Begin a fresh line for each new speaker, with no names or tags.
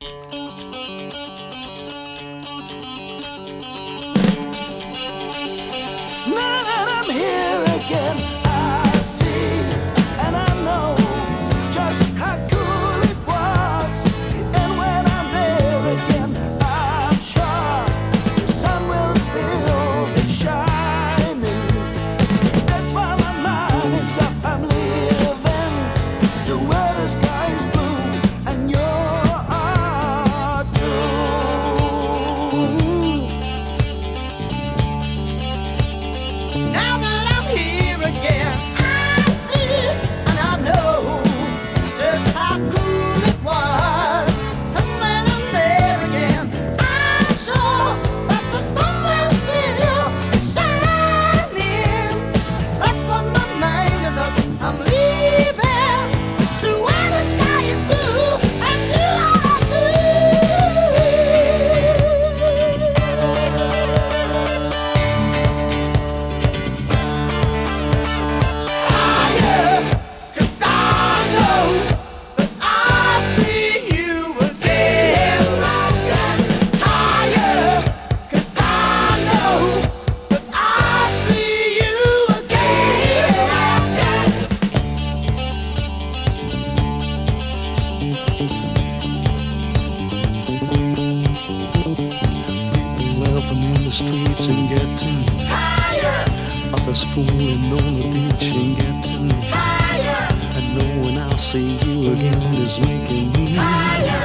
Now that I'm here again, I see and I know just how cool it was. And when I'm there again, I'm sure the sun will still be shining. That's why my mind is up. I'm living to where the sky is blue and you're too. Now that I'm here again, I see and I know just how cool it was. And when I'm there again, I'm sure that the sun will still be shining. That's what my mind is up. I'm leaving to where the sky is blue and you are too. Higher, 'cause I know that I see you again. Higher, 'cause I know that I see you again.
Laughing in the streets and getting
Higher,
others fooling on the beach and getting
higher,
and knowing I'll see you again is making me
higher.